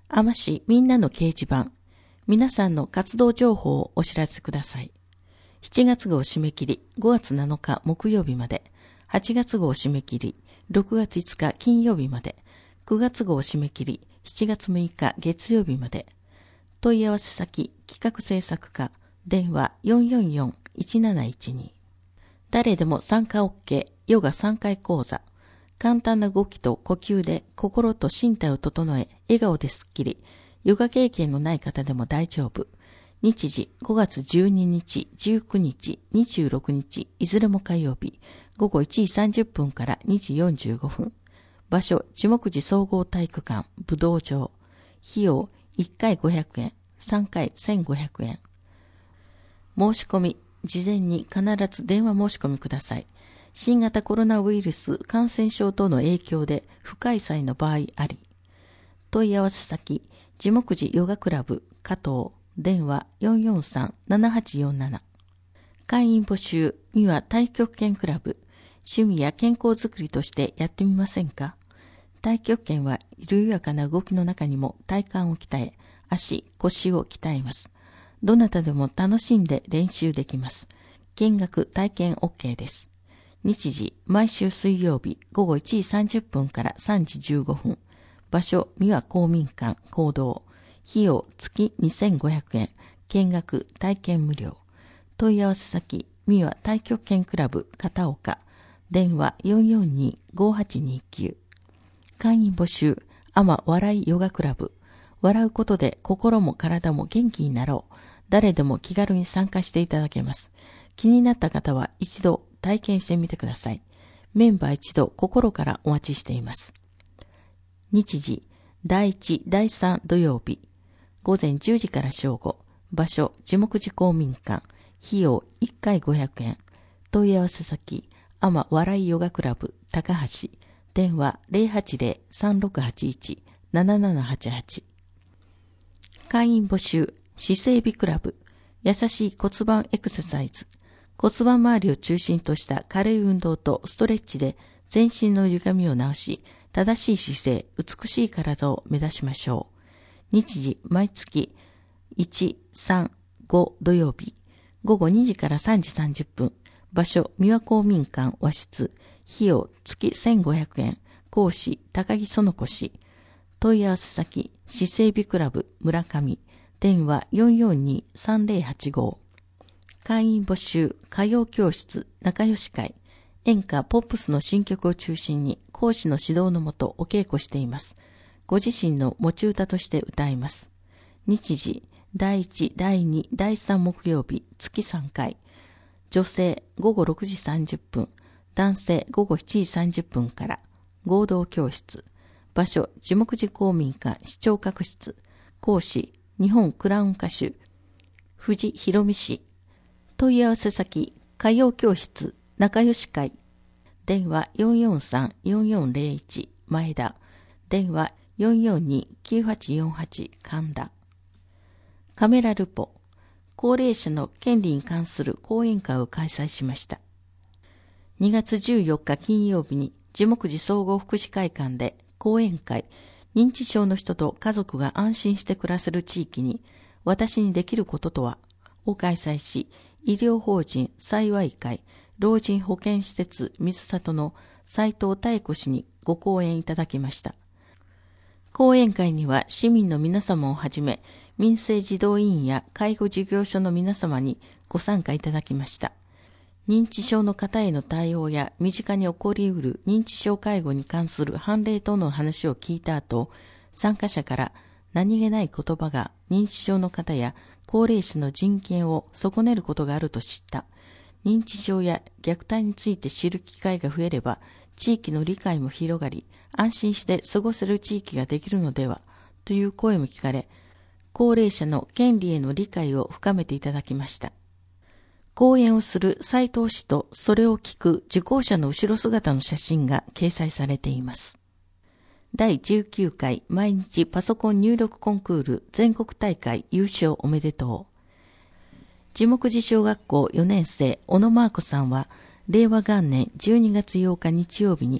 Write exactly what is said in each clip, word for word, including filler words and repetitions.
海士市みんなの掲示板、皆さんの活動情報をお知らせください。しちがつ号締め切りごがつなのか木曜日まで、はちがつ号締め切りろくがついつか金曜日まで、くがつ号締め切りしちがつむいか月曜日まで。問い合わせ先企画制作課、電話 よんよんよんいちなないちに。誰でも参加 OK ヨガさんかい講座。簡単な動きと呼吸で心と身体を整え、笑顔ですっきり。ヨガ経験のない方でも大丈夫。日時ごがつじゅうににち、じゅうくにち、にじゅうろくにち、いずれも火曜日、ごごいちじさんじゅっぷんからにじよんじゅうごふん。場所、樹木寺総合体育館、武道場。費用、いっかいごひゃくえん、さんかいせんごひゃくえん。申し込み、事前に必ず電話申し込みください。新型コロナウイルス感染症等の影響で不開催の場合あり。問い合わせ先、樹木寺ヨガクラブ、加藤、電話 よんよんさんななはちよんなな。会員募集、三輪太極拳クラブ、趣味や健康づくりとしてやってみませんか？太極拳は緩やかな動きの中にも体幹を鍛え、足、腰を鍛えます。どなたでも楽しんで練習できます。見学、体験 OK です。日時、毎週水曜日、ごごいちじさんじゅっぷんからさんじじゅうごふん。場所、三輪公民館、講堂。費用、月にせんごひゃくえん。見学、体験無料。問い合わせ先、三輪太極拳クラブ、片岡。電話 よんよんに ごはちにきゅう。会員募集、あま笑いヨガクラブ。笑うことで心も体も元気になろう。誰でも気軽に参加していただけます。気になった方は一度体験してみてください。メンバー一度心からお待ちしています。日時、だいいち、だいさん土曜日、ごぜんじゅうじから正午。場所、樹木寺公民館。費用いっかいごひゃくえん。問い合わせ先、あま笑いヨガクラブ、高橋。電話 ゼロはちゼロ さんろくはちいち ななななはちはち。会員募集、姿勢美クラブ、優しい骨盤エクササイズ。骨盤周りを中心とした軽い運動とストレッチで全身の歪みを直し、正しい姿勢、美しい体を目指しましょう。日時、毎月いち、さん、ご土曜日、ごごにじからさんじさんじゅっぷん。場所、三輪公民館和室。費用、月せんごひゃくえん。講師、高木園子氏。問い合わせ先、姿勢美クラブ、村上。電話 よんよんに さんぜろはちご。会員募集、歌謡教室、仲良し会。演歌、ポップスの新曲を中心に講師の指導のもとお稽古しています。ご自身の持ち歌として歌います。日時、だいいち、だいに、だいさん木曜日、月さんかい。女性、ごごろくじさんじゅっぷん。男性、ごごしちじさんじゅっぷんから。合同教室。場所、樹木寺公民館視聴覚室。講師、日本クラウン歌手、藤博美氏。問い合わせ先、歌謡教室、仲良し会。電話 よんよんさん よんよんゼロいち 前田。電話 よんよんに きゅうはちよんはち 神田。カメラルポ。高齢者の権利に関する講演会を開催しました。にがつじゅうよっか金曜日に樹木寺総合福祉会館で講演会、認知症の人と家族が安心して暮らせる地域に私にできることとはを開催し、医療法人幸い会老人保健施設水里の斉藤妙子氏にご講演いただきました。講演会には市民の皆様をはじめ、民生児童委員や介護事業所の皆様にご参加いただきました。認知症の方への対応や身近に起こりうる認知症介護に関する判例等の話を聞いた後、参加者から何気ない言葉が認知症の方や高齢者の人権を損ねることがあると知った。認知症や虐待について知る機会が増えれば、地域の理解も広がり、安心して過ごせる地域ができるのでは、という声も聞かれ、高齢者の権利への理解を深めていただきました。講演をする斉藤氏とそれを聞く受講者の後ろ姿の写真が掲載されています。だいじゅうきゅうかい毎日パソコン入力コンクール全国大会優勝おめでとう。樹木寺小学校よねん生小野真子さんは、れいわ元年じゅうにがつようか日曜日に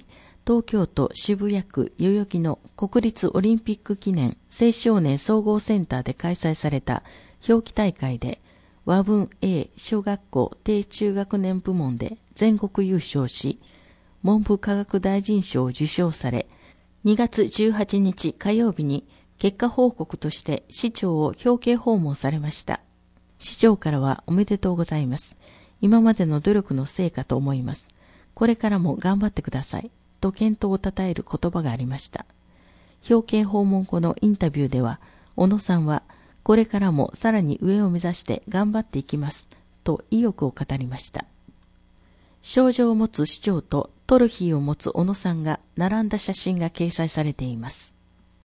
東京都渋谷区代々木の国立オリンピック記念青少年総合センターで開催された表記大会で和文 A 小学校低中学年部門で全国優勝し、文部科学大臣賞を受賞され、にがつじゅうはちにち火曜日に結果報告として市長を表敬訪問されました。市長からはおめでとうございます。今までの努力の成果と思います。これからも頑張ってください。と健闘を称える言葉がありました。表敬訪問後のインタビューでは、小野さんは、これからもさらに上を目指して頑張っていきます。と意欲を語りました。賞状を持つ市長とトロフィーを持つ小野さんが並んだ写真が掲載されています。